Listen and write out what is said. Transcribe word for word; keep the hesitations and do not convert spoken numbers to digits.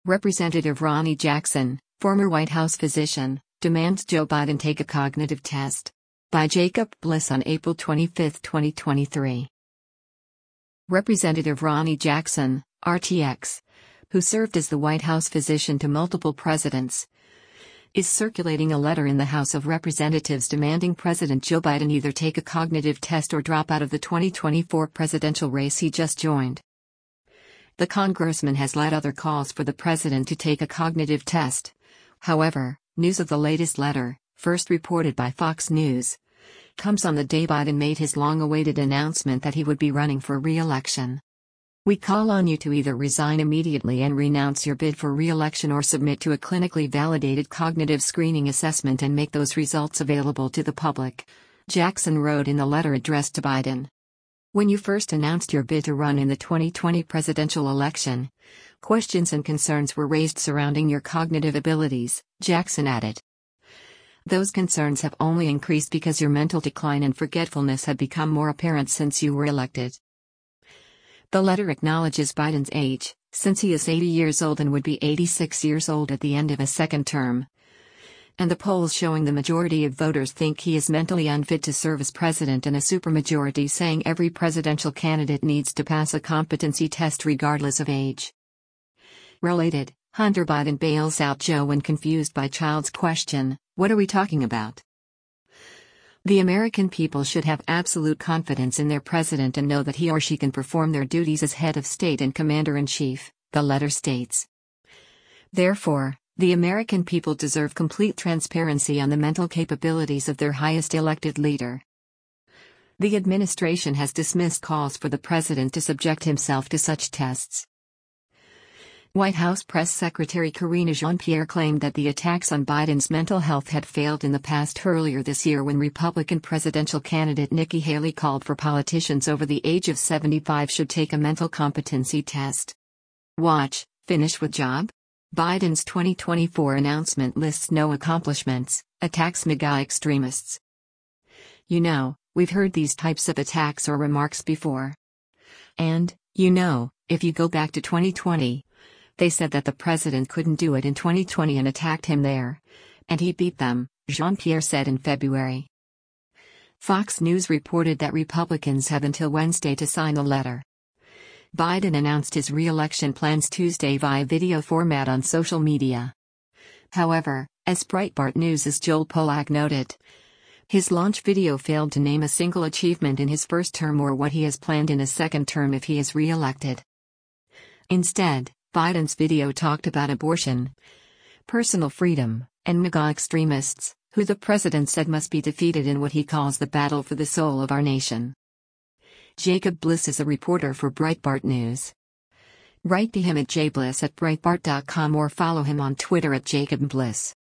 Representative Ronny Jackson, former White House physician, demands Joe Biden take a cognitive test. By Jacob Bliss on April twenty-fifth, twenty twenty-three. Representative Ronny Jackson, R T X, who served as the White House physician to multiple presidents, is circulating a letter in the House of Representatives demanding President Joe Biden either take a cognitive test or drop out of the twenty twenty-four presidential race he just joined. The congressman has led other calls for the president to take a cognitive test. However, news of the latest letter, first reported by Fox News, comes on the day Biden made his long-awaited announcement that he would be running for re-election. "We call on you to either resign immediately and renounce your bid for re-election or submit to a clinically validated cognitive screening assessment and make those results available to the public," Jackson wrote in the letter addressed to Biden. "When you first announced your bid to run in the twenty twenty presidential election, questions and concerns were raised surrounding your cognitive abilities," Jackson added. "Those concerns have only increased because your mental decline and forgetfulness have become more apparent since you were elected." The letter acknowledges Biden's age, since he is eighty years old and would be eighty-six years old at the end of a second term. And the polls showing the majority of voters think he is mentally unfit to serve as president and a supermajority saying every presidential candidate needs to pass a competency test regardless of age. Related, Hunter Biden bails out Joe when confused by child's question, "What are we talking about?" The American people should have absolute confidence in their president and know that he or she can perform their duties as head of state and commander-in-chief, the letter states. Therefore, the American people deserve complete transparency on the mental capabilities of their highest elected leader. The administration has dismissed calls for the president to subject himself to such tests. White House Press Secretary Karine Jean-Pierre claimed that the attacks on Biden's mental health had failed in the past earlier this year when Republican presidential candidate Nikki Haley called for politicians over the age of seventy-five should take a mental competency test. Watch, finish with job? Biden's twenty twenty-four announcement lists no accomplishments, attacks MAGA extremists. You know, we've heard these types of attacks or remarks before. And, you know, if you go back to twenty twenty, they said that the president couldn't do it in twenty twenty and attacked him there. And he beat them, Jean-Pierre said in February. Fox News reported that Republicans have until Wednesday to sign the letter. Biden announced his re-election plans Tuesday via video format on social media. However, as Breitbart News' Joel Pollack noted, his launch video failed to name a single achievement in his first term or what he has planned in a second term if he is re-elected. Instead, Biden's video talked about abortion, personal freedom, and MAGA extremists, who the president said must be defeated in what he calls the battle for the soul of our nation. Jacob Bliss is a reporter for Breitbart News. Write to him at jbliss at breitbart dot com or follow him on Twitter at Jacob Bliss.